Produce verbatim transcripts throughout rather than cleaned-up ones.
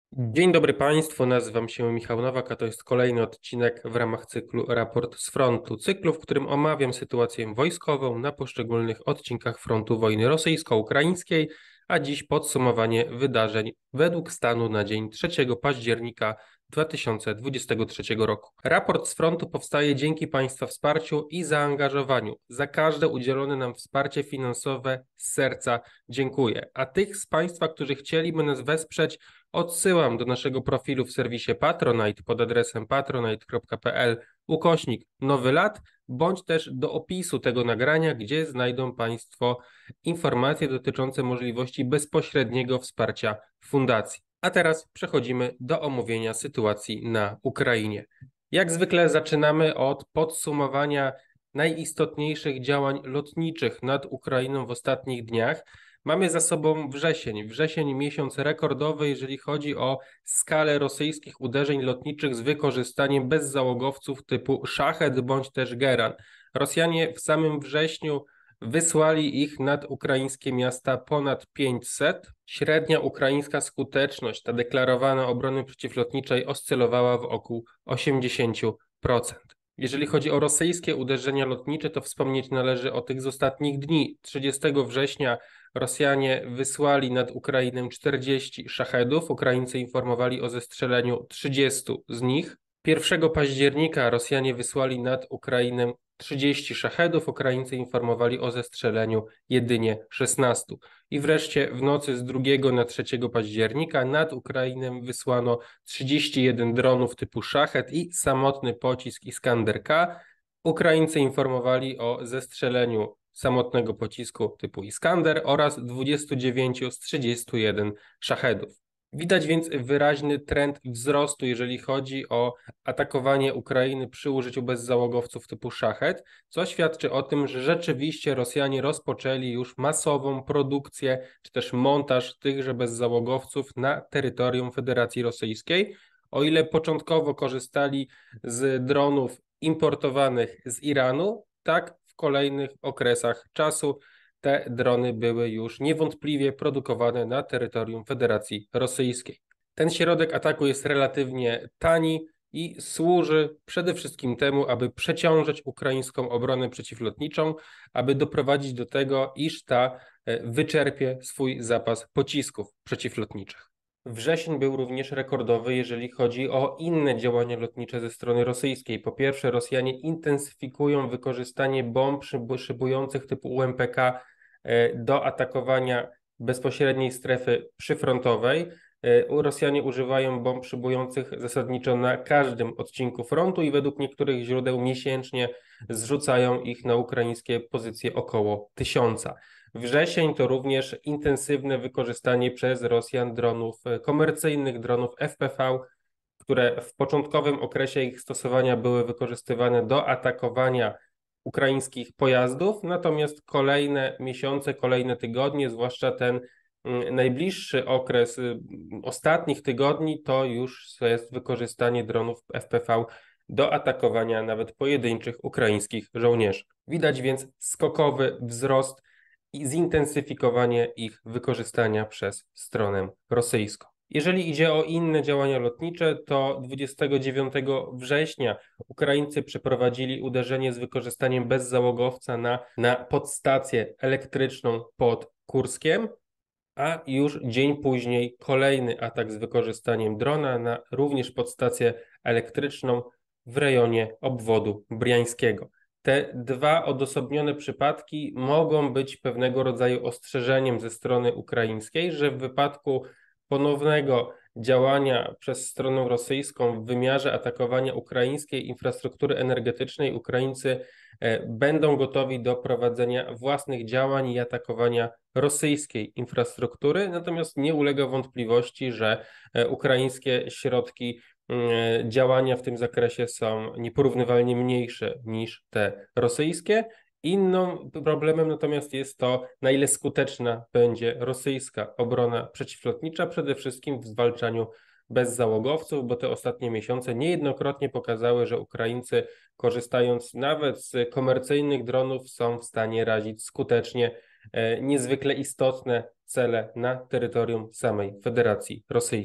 Dzień dobry Państwu, nazywam się Michał Nowak, a to jest kolejny odcinek w ramach cyklu Raport z Frontu. Cyklu, w którym omawiam sytuację wojskową na poszczególnych odcinkach frontu wojny rosyjsko-ukraińskiej, a dziś podsumowanie wydarzeń według stanu na dzień trzeciego października dwa tysiące dwudziestego trzeciego roku. Raport z frontu powstaje dzięki Państwa wsparciu i zaangażowaniu. Za każde udzielone nam wsparcie finansowe z serca dziękuję. A tych z Państwa, którzy chcieliby nas wesprzeć, odsyłam do naszego profilu w serwisie Patronite pod adresem patronite.pl ukośnik Nowy Lat, bądź też do opisu tego nagrania, gdzie znajdą Państwo informacje dotyczące możliwości bezpośredniego wsparcia fundacji. A teraz przechodzimy do omówienia sytuacji na Ukrainie. Jak zwykle zaczynamy od podsumowania najistotniejszych działań lotniczych nad Ukrainą w ostatnich dniach. Mamy za sobą wrzesień. Wrzesień miesiąc rekordowy, jeżeli chodzi o skalę rosyjskich uderzeń lotniczych z wykorzystaniem bezzałogowców typu Szachet bądź też Geran. Rosjanie w samym wrześniu wysłali ich nad ukraińskie miasta ponad pięćset. Średnia ukraińska skuteczność, ta deklarowana obrony przeciwlotniczej, oscylowała wokół osiemdziesiąt procent. Jeżeli chodzi o rosyjskie uderzenia lotnicze, to wspomnieć należy o tych z ostatnich dni. trzydziestego września Rosjanie wysłali nad Ukrainę czterdzieści szachedów. Ukraińcy informowali o zestrzeleniu trzydziestu z nich. pierwszego października Rosjanie wysłali nad Ukrainę trzydzieści szachedów. Ukraińcy informowali o zestrzeleniu jedynie szesnastu. I wreszcie w nocy z drugiego na trzeciego października nad Ukrainę wysłano trzydzieści jeden dronów typu Szachet i samotny pocisk Iskander K. Ukraińcy informowali o zestrzeleniu samotnego pocisku typu Iskander oraz dwudziestu dziewięciu z trzydziestu jeden szachedów. Widać więc wyraźny trend wzrostu, jeżeli chodzi o atakowanie Ukrainy przy użyciu bezzałogowców typu Szachet, co świadczy o tym, że rzeczywiście Rosjanie rozpoczęli już masową produkcję czy też montaż tychże bezzałogowców na terytorium Federacji Rosyjskiej. O ile początkowo korzystali z dronów importowanych z Iranu, tak w kolejnych okresach czasu te drony były już niewątpliwie produkowane na terytorium Federacji Rosyjskiej. Ten środek ataku jest relatywnie tani i służy przede wszystkim temu, aby przeciążyć ukraińską obronę przeciwlotniczą, aby doprowadzić do tego, iż ta wyczerpie swój zapas pocisków przeciwlotniczych. Wrzesień był również rekordowy, jeżeli chodzi o inne działania lotnicze ze strony rosyjskiej. Po pierwsze, Rosjanie intensyfikują wykorzystanie bomb szybujących typu U M P K do atakowania bezpośredniej strefy przyfrontowej. Rosjanie używają bomb szybujących zasadniczo na każdym odcinku frontu i według niektórych źródeł miesięcznie zrzucają ich na ukraińskie pozycje około tysiąca. Wrzesień to również intensywne wykorzystanie przez Rosjan dronów komercyjnych, dronów F P V, które w początkowym okresie ich stosowania były wykorzystywane do atakowania ukraińskich pojazdów, natomiast kolejne miesiące, kolejne tygodnie, zwłaszcza ten najbliższy okres ostatnich tygodni, to już jest wykorzystanie dronów F P V do atakowania nawet pojedynczych ukraińskich żołnierzy. Widać więc skokowy wzrost i zintensyfikowanie ich wykorzystania przez stronę rosyjską. Jeżeli idzie o inne działania lotnicze, to dwudziestego dziewiątego września Ukraińcy przeprowadzili uderzenie z wykorzystaniem bezzałogowca na, na podstację elektryczną pod Kurskiem, a już dzień później kolejny atak z wykorzystaniem drona na również podstację elektryczną w rejonie obwodu briańskiego. Te dwa odosobnione przypadki mogą być pewnego rodzaju ostrzeżeniem ze strony ukraińskiej, że w wypadku ponownego działania przez stronę rosyjską w wymiarze atakowania ukraińskiej infrastruktury energetycznej, Ukraińcy będą gotowi do prowadzenia własnych działań i atakowania rosyjskiej infrastruktury, natomiast nie ulega wątpliwości, że ukraińskie środki działania w tym zakresie są nieporównywalnie mniejsze niż te rosyjskie. Innym problemem natomiast jest to, na ile skuteczna będzie rosyjska obrona przeciwlotnicza, przede wszystkim w zwalczaniu bezzałogowców, bo te ostatnie miesiące niejednokrotnie pokazały, że Ukraińcy, korzystając nawet z komercyjnych dronów, są w stanie razić skutecznie niezwykle istotne cele na terytorium samej Federacji Rosyjskiej.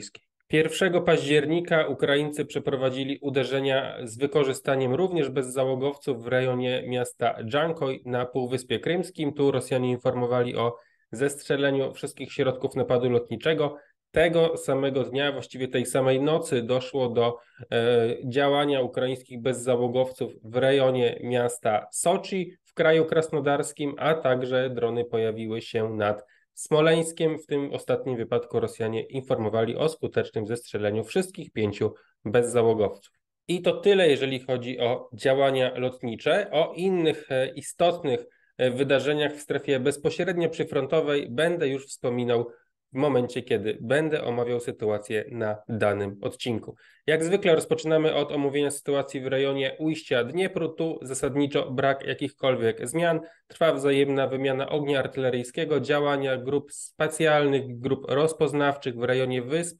pierwszego października Ukraińcy przeprowadzili uderzenia z wykorzystaniem również bezzałogowców w rejonie miasta Dżankoj na Półwyspie Krymskim. Tu Rosjanie informowali o zestrzeleniu wszystkich środków napadu lotniczego. Tego samego dnia, właściwie tej samej nocy, doszło do e, działania ukraińskich bezzałogowców w rejonie miasta Soczi w kraju krasnodarskim, a także drony pojawiły się nad Smoleńskiem. W tym ostatnim wypadku Rosjanie informowali o skutecznym zestrzeleniu wszystkich pięciu bezzałogowców. I to tyle, jeżeli chodzi o działania lotnicze. O innych e, istotnych e, wydarzeniach w strefie bezpośrednio przyfrontowej będę już wspominał w momencie, kiedy będę omawiał sytuację na danym odcinku. Jak zwykle rozpoczynamy od omówienia sytuacji w rejonie ujścia Dniepru. Tu zasadniczo brak jakichkolwiek zmian. Trwa wzajemna wymiana ognia artyleryjskiego, działania grup specjalnych, grup rozpoznawczych w rejonie wysp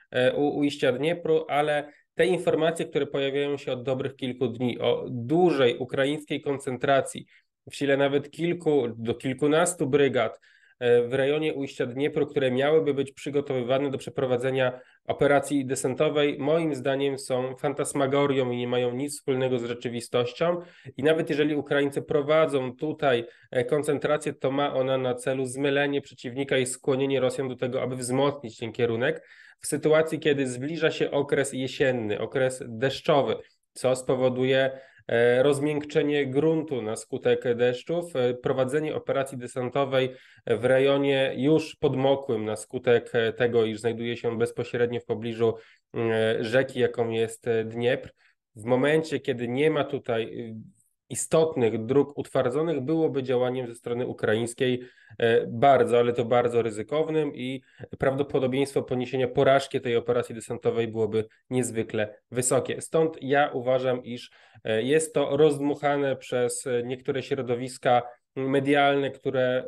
u ujścia Dniepru, ale te informacje, które pojawiają się od dobrych kilku dni o dużej ukraińskiej koncentracji, w sile nawet kilku do kilkunastu brygad w rejonie ujścia Dniepru, które miałyby być przygotowywane do przeprowadzenia operacji desantowej, moim zdaniem są fantasmagorią i nie mają nic wspólnego z rzeczywistością. I nawet jeżeli Ukraińcy prowadzą tutaj koncentrację, to ma ona na celu zmylenie przeciwnika i skłonienie Rosjan do tego, aby wzmocnić ten kierunek w sytuacji, kiedy zbliża się okres jesienny, okres deszczowy, co spowoduje rozmiękczenie gruntu na skutek deszczów, prowadzenie operacji desantowej w rejonie już podmokłym na skutek tego, iż znajduje się bezpośrednio w pobliżu rzeki, jaką jest Dniepr. W momencie, kiedy nie ma tutaj istotnych dróg utwardzonych, byłoby działaniem ze strony ukraińskiej bardzo, ale to bardzo ryzykownym i prawdopodobieństwo poniesienia porażki tej operacji desantowej byłoby niezwykle wysokie. Stąd ja uważam, iż jest to rozdmuchane przez niektóre środowiska medialne, które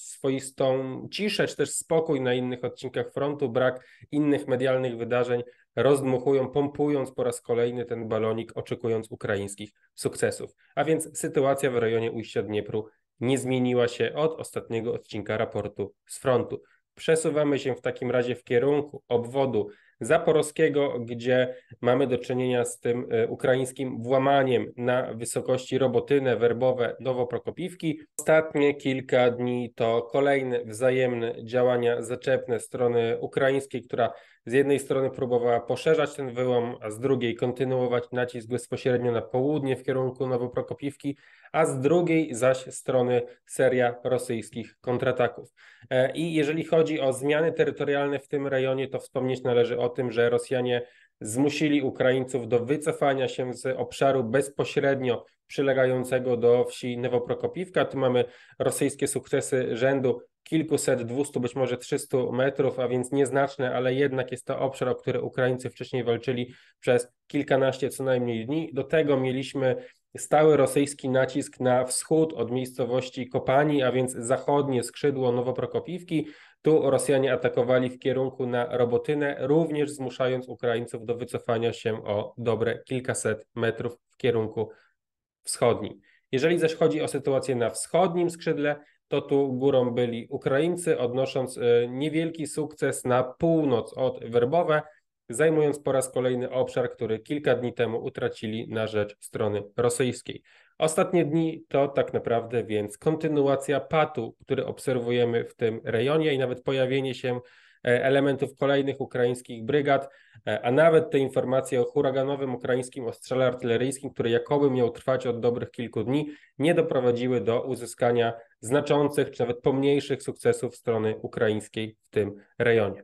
swoistą ciszę, czy też spokój na innych odcinkach frontu, brak innych medialnych wydarzeń rozdmuchują, pompując po raz kolejny ten balonik, oczekując ukraińskich sukcesów. A więc sytuacja w rejonie ujścia Dniepru nie zmieniła się od ostatniego odcinka raportu z frontu. Przesuwamy się w takim razie w kierunku obwodu zaporowskiego, gdzie mamy do czynienia z tym ukraińskim włamaniem na wysokości Robotynę, Werbowe, Nowoprokopiwki. Ostatnie kilka dni to kolejne wzajemne działania zaczepne strony ukraińskiej, która z jednej strony próbowała poszerzać ten wyłom, a z drugiej kontynuować nacisk bezpośrednio na południe w kierunku Nowoprokopiwki, a z drugiej zaś strony seria rosyjskich kontrataków. I jeżeli chodzi o zmiany terytorialne w tym rejonie, to wspomnieć należy o tym, że Rosjanie zmusili Ukraińców do wycofania się z obszaru bezpośrednio przylegającego do wsi Nowoprokopiwka. Tu mamy rosyjskie sukcesy rzędu kilkuset, dwustu, być może trzystu metrów, a więc nieznaczne, ale jednak jest to obszar, o który Ukraińcy wcześniej walczyli przez kilkanaście co najmniej dni. Do tego mieliśmy stały rosyjski nacisk na wschód od miejscowości Kopani, a więc zachodnie skrzydło Nowoprokopiwki. Tu Rosjanie atakowali w kierunku na Robotynę, również zmuszając Ukraińców do wycofania się o dobre kilkaset metrów w kierunku wschodnim. Jeżeli zaś chodzi o sytuację na wschodnim skrzydle, to tu górą byli Ukraińcy, odnosząc niewielki sukces na północ od Werbowe, zajmując po raz kolejny obszar, który kilka dni temu utracili na rzecz strony rosyjskiej. Ostatnie dni to tak naprawdę więc kontynuacja patu, który obserwujemy w tym rejonie i nawet pojawienie się elementów kolejnych ukraińskich brygad, a nawet te informacje o huraganowym ukraińskim ostrzale artyleryjskim, który jakoby miał trwać od dobrych kilku dni, nie doprowadziły do uzyskania znaczących czy nawet pomniejszych sukcesów strony ukraińskiej w tym rejonie.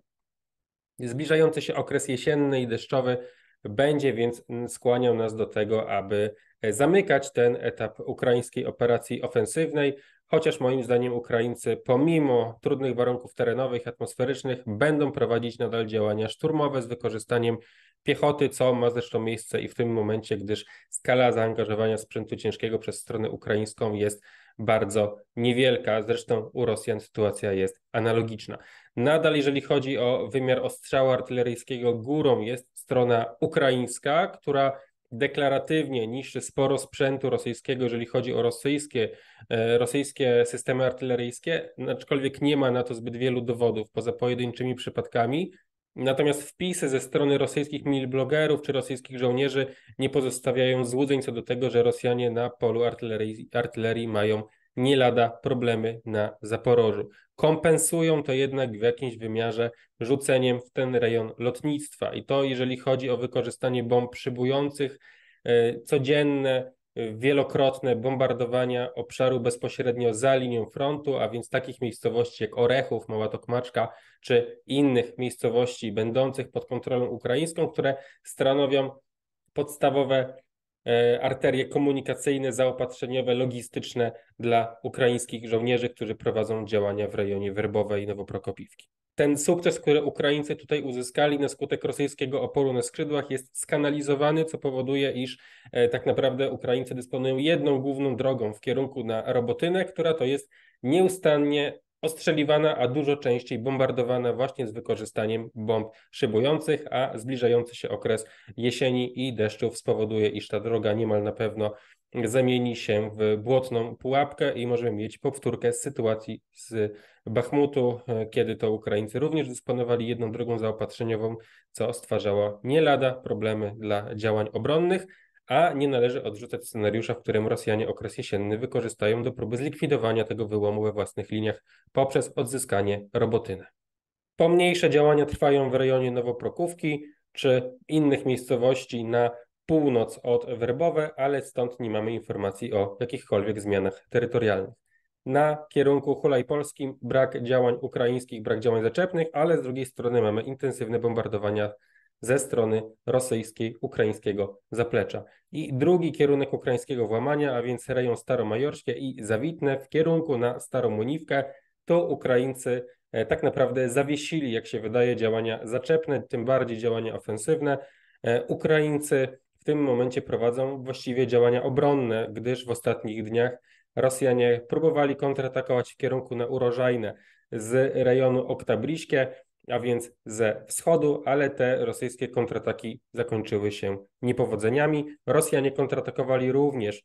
Zbliżający się okres jesienny i deszczowy będzie więc skłaniał nas do tego, aby zamykać ten etap ukraińskiej operacji ofensywnej, chociaż moim zdaniem Ukraińcy pomimo trudnych warunków terenowych, atmosferycznych będą prowadzić nadal działania szturmowe z wykorzystaniem piechoty, co ma zresztą miejsce i w tym momencie, gdyż skala zaangażowania sprzętu ciężkiego przez stronę ukraińską jest bardzo niewielka. Zresztą u Rosjan sytuacja jest analogiczna. Nadal jeżeli chodzi o wymiar ostrzału artyleryjskiego, górą jest strona ukraińska, która deklaratywnie niszczy sporo sprzętu rosyjskiego, jeżeli chodzi o rosyjskie, e, rosyjskie systemy artyleryjskie, aczkolwiek nie ma na to zbyt wielu dowodów, poza pojedynczymi przypadkami. Natomiast wpisy ze strony rosyjskich milblogerów czy rosyjskich żołnierzy nie pozostawiają złudzeń co do tego, że Rosjanie na polu artylerii, artylerii mają nie lada problemy na Zaporożu. Kompensują to jednak w jakimś wymiarze rzuceniem w ten rejon lotnictwa. I to jeżeli chodzi o wykorzystanie bomb przybujących, yy, codzienne, wielokrotne bombardowania obszaru bezpośrednio za linią frontu, a więc takich miejscowości jak Orechów, Mała Tokmaczka, czy innych miejscowości będących pod kontrolą ukraińską, które stanowią podstawowe e, arterie komunikacyjne, zaopatrzeniowe, logistyczne dla ukraińskich żołnierzy, którzy prowadzą działania w rejonie Werbowej i Nowoprokopiwki. Ten sukces, który Ukraińcy tutaj uzyskali na skutek rosyjskiego oporu na skrzydłach, jest skanalizowany, co powoduje, iż e, tak naprawdę Ukraińcy dysponują jedną główną drogą w kierunku na Robotynę, która to jest nieustannie ostrzeliwana, a dużo częściej bombardowana właśnie z wykorzystaniem bomb szybujących, a zbliżający się okres jesieni i deszczów spowoduje, iż ta droga niemal na pewno zamieni się w błotną pułapkę i możemy mieć powtórkę z sytuacji z Bachmutu, kiedy to Ukraińcy również dysponowali jedną drogą zaopatrzeniową, co stwarzało nie lada problemy dla działań obronnych, a nie należy odrzucać scenariusza, w którym Rosjanie okres jesienny wykorzystają do próby zlikwidowania tego wyłomu we własnych liniach poprzez odzyskanie Robotyny. Pomniejsze działania trwają w rejonie Nowoprokówki czy innych miejscowości na północ od Werbowe, ale stąd nie mamy informacji o jakichkolwiek zmianach terytorialnych. Na kierunku Hulaj-Polskim brak działań ukraińskich, brak działań zaczepnych, ale z drugiej strony mamy intensywne bombardowania ze strony rosyjskiej, ukraińskiego zaplecza. I drugi kierunek ukraińskiego włamania, a więc rejon Staromajorskie i Zawitne w kierunku na Starą Moniwkę, to Ukraińcy tak naprawdę zawiesili, jak się wydaje, działania zaczepne, tym bardziej działania ofensywne. Ukraińcy w tym momencie prowadzą właściwie działania obronne, gdyż w ostatnich dniach Rosjanie próbowali kontratakować w kierunku na Urożajne z rejonu Oktabriskie, a więc ze wschodu, ale te rosyjskie kontrataki zakończyły się niepowodzeniami. Rosjanie kontratakowali również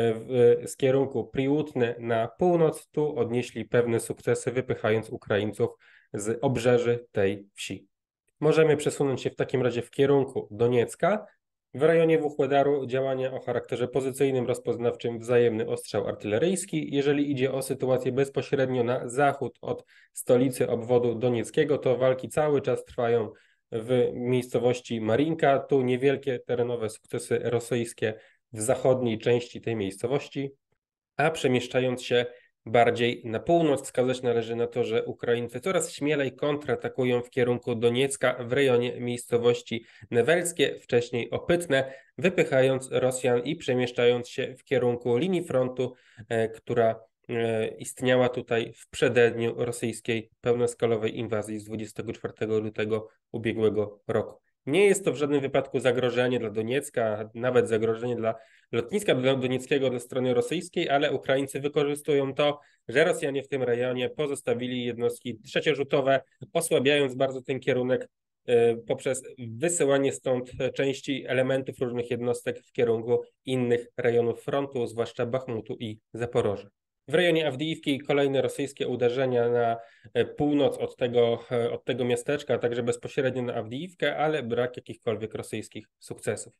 w, z kierunku Priutne na północ. Tu odnieśli pewne sukcesy, wypychając Ukraińców z obrzeży tej wsi. Możemy przesunąć się w takim razie w kierunku Doniecka. W rejonie Wuchłedaru działania o charakterze pozycyjnym, rozpoznawczym, wzajemny ostrzał artyleryjski. Jeżeli idzie o sytuację bezpośrednio na zachód od stolicy obwodu donieckiego, to walki cały czas trwają w miejscowości Marinka. Tu niewielkie terenowe sukcesy rosyjskie w zachodniej części tej miejscowości, a przemieszczając się bardziej na północ, wskazać należy na to, że Ukraińcy coraz śmielej kontratakują w kierunku Doniecka w rejonie miejscowości Newelskie, wcześniej Opytne, wypychając Rosjan i przemieszczając się w kierunku linii frontu, e, która e, istniała tutaj w przededniu rosyjskiej pełnoskalowej inwazji z dwudziestego czwartego lutego ubiegłego roku. Nie jest to w żadnym wypadku zagrożenie dla Doniecka, nawet zagrożenie dla lotniska donieckiego do strony rosyjskiej, ale Ukraińcy wykorzystują to, że Rosjanie w tym rejonie pozostawili jednostki trzeciorzutowe, osłabiając bardzo ten kierunek poprzez wysyłanie stąd części elementów różnych jednostek w kierunku innych rejonów frontu, zwłaszcza Bachmutu i Zaporoża. W rejonie Awdijiwki kolejne rosyjskie uderzenia na północ od tego, od tego miasteczka, a także bezpośrednio na Awdijiwkę, ale brak jakichkolwiek rosyjskich sukcesów.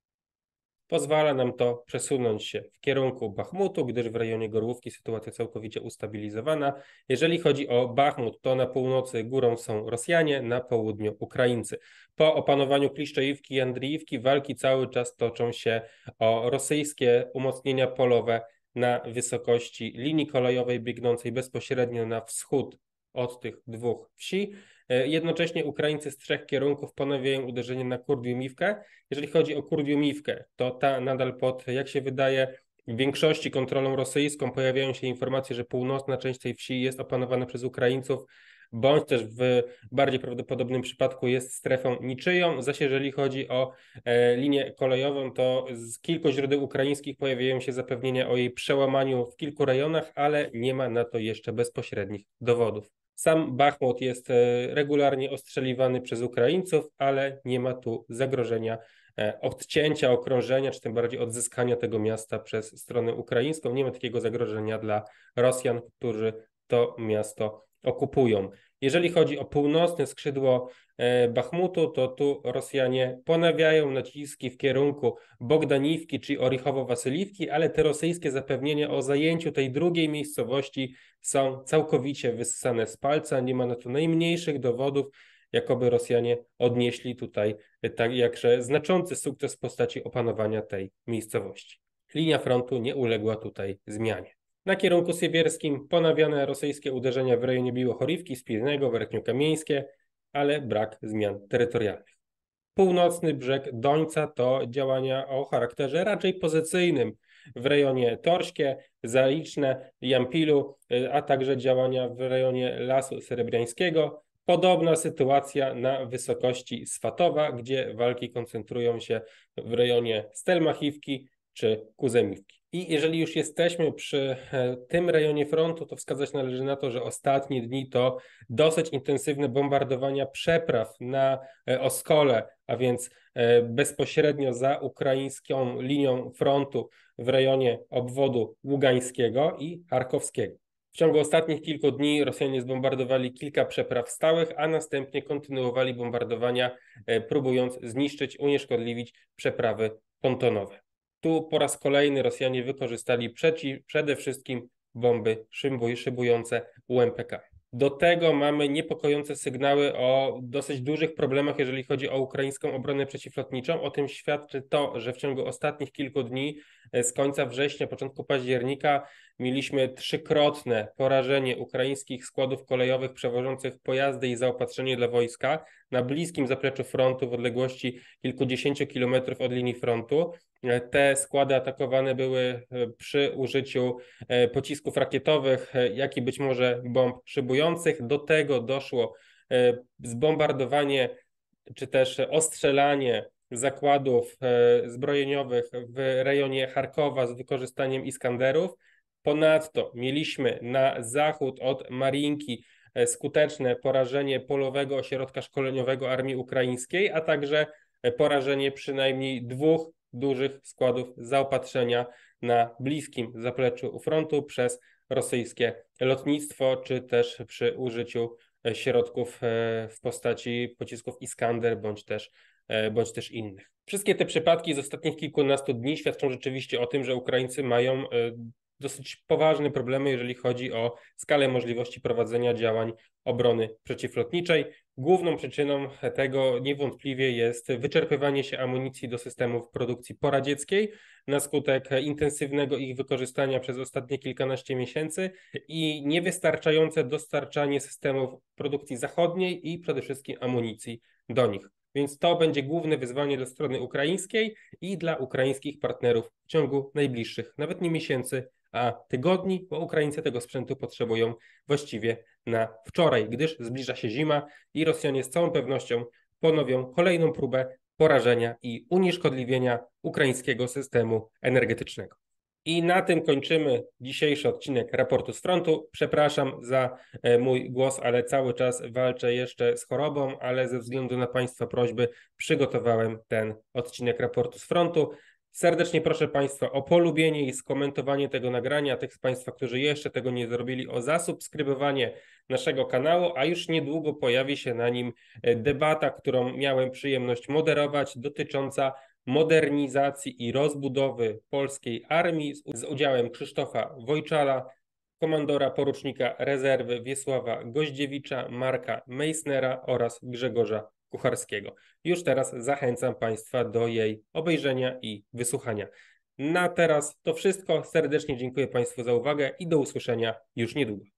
Pozwala nam to przesunąć się w kierunku Bachmutu, gdyż w rejonie Gorłówki sytuacja całkowicie ustabilizowana. Jeżeli chodzi o Bachmut, to na północy górą są Rosjanie, na południu Ukraińcy. Po opanowaniu Kliszczejówki i Andrijówki walki cały czas toczą się o rosyjskie umocnienia polowe na wysokości linii kolejowej biegnącej bezpośrednio na wschód od tych dwóch wsi. Jednocześnie Ukraińcy z trzech kierunków ponawiają uderzenie na Kurdiumiwkę. Jeżeli chodzi o Kurdiumiwkę, to ta nadal pod, jak się wydaje, w większości kontrolą rosyjską. Pojawiają się informacje, że północna część tej wsi jest opanowana przez Ukraińców, bądź też w bardziej prawdopodobnym przypadku jest strefą niczyją. Zaś jeżeli chodzi o e, linię kolejową, to z kilku źródeł ukraińskich pojawiają się zapewnienia o jej przełamaniu w kilku rejonach, ale nie ma na to jeszcze bezpośrednich dowodów. Sam Bachmut jest regularnie ostrzeliwany przez Ukraińców, ale nie ma tu zagrożenia odcięcia, okrążenia, czy tym bardziej odzyskania tego miasta przez stronę ukraińską. Nie ma takiego zagrożenia dla Rosjan, którzy to miasto okupują. Jeżeli chodzi o północne skrzydło Bachmutu, to tu Rosjanie ponawiają naciski w kierunku Bogdaniwki czy Orichowo-Wasyliwki, ale te rosyjskie zapewnienia o zajęciu tej drugiej miejscowości są całkowicie wyssane z palca. Nie ma na to najmniejszych dowodów, jakoby Rosjanie odnieśli tutaj tak jakże znaczący sukces w postaci opanowania tej miejscowości. Linia frontu nie uległa tutaj zmianie. Na kierunku sywierskim ponawiane rosyjskie uderzenia w rejonie Biłochorywki, Spirnego, Werchniukamieńskie, ale brak zmian terytorialnych. Północny brzeg Dońca to działania o charakterze raczej pozycyjnym w rejonie Torskie, Zaliczne, Jampilu, a także działania w rejonie Lasu Serebriańskiego. Podobna sytuacja na wysokości Swatowa, gdzie walki koncentrują się w rejonie Stelmachiwki czy Kuzemiwki. I jeżeli już jesteśmy przy tym rejonie frontu, to wskazać należy na to, że ostatnie dni to dosyć intensywne bombardowania przepraw na Oskole, a więc bezpośrednio za ukraińską linią frontu w rejonie obwodu ługańskiego i charkowskiego. W ciągu ostatnich kilku dni Rosjanie zbombardowali kilka przepraw stałych, a następnie kontynuowali bombardowania, próbując zniszczyć, unieszkodliwić przeprawy pontonowe. Tu po raz kolejny Rosjanie wykorzystali przeci, przede wszystkim bomby szybujące U M P K. Do tego mamy niepokojące sygnały o dosyć dużych problemach, jeżeli chodzi o ukraińską obronę przeciwlotniczą. O tym świadczy to, że w ciągu ostatnich kilku dni, z końca września, początku października, mieliśmy trzykrotne porażenie ukraińskich składów kolejowych przewożących pojazdy i zaopatrzenie dla wojska na bliskim zapleczu frontu w odległości kilkudziesięciu kilometrów od linii frontu. Te składy atakowane były przy użyciu pocisków rakietowych, jak i być może bomb szybujących. Do tego doszło zbombardowanie czy też ostrzelanie zakładów zbrojeniowych w rejonie Charkowa z wykorzystaniem Iskanderów. Ponadto mieliśmy na zachód od Mariinki skuteczne porażenie polowego ośrodka szkoleniowego armii ukraińskiej, a także porażenie przynajmniej dwóch dużych składów zaopatrzenia na bliskim zapleczu u frontu przez rosyjskie lotnictwo, czy też przy użyciu środków w postaci pocisków Iskander bądź też, bądź też innych. Wszystkie te przypadki z ostatnich kilkunastu dni świadczą rzeczywiście o tym, że Ukraińcy mają dosyć poważne problemy, jeżeli chodzi o skalę możliwości prowadzenia działań obrony przeciwlotniczej. Główną przyczyną tego niewątpliwie jest wyczerpywanie się amunicji do systemów produkcji poradzieckiej na skutek intensywnego ich wykorzystania przez ostatnie kilkanaście miesięcy i niewystarczające dostarczanie systemów produkcji zachodniej i przede wszystkim amunicji do nich. Więc to będzie główne wyzwanie dla strony ukraińskiej i dla ukraińskich partnerów w ciągu najbliższych, nawet nie miesięcy, a tygodni, bo Ukraińcy tego sprzętu potrzebują właściwie na wczoraj, gdyż zbliża się zima i Rosjanie z całą pewnością ponowią kolejną próbę porażenia i unieszkodliwienia ukraińskiego systemu energetycznego. I na tym kończymy dzisiejszy odcinek Raportu z Frontu. Przepraszam za mój głos, ale cały czas walczę jeszcze z chorobą, ale ze względu na Państwa prośby przygotowałem ten odcinek Raportu z Frontu. Serdecznie proszę Państwa o polubienie i skomentowanie tego nagrania, tych z Państwa, którzy jeszcze tego nie zrobili, o zasubskrybowanie naszego kanału, a już niedługo pojawi się na nim debata, którą miałem przyjemność moderować, dotycząca modernizacji i rozbudowy polskiej armii z udziałem Krzysztofa Wojczala, komandora porucznika rezerwy Wiesława Goździewicza, Marka Meissnera oraz Grzegorza Kucharskiego. Już teraz zachęcam Państwa do jej obejrzenia i wysłuchania. Na teraz to wszystko. Serdecznie dziękuję Państwu za uwagę i do usłyszenia już niedługo.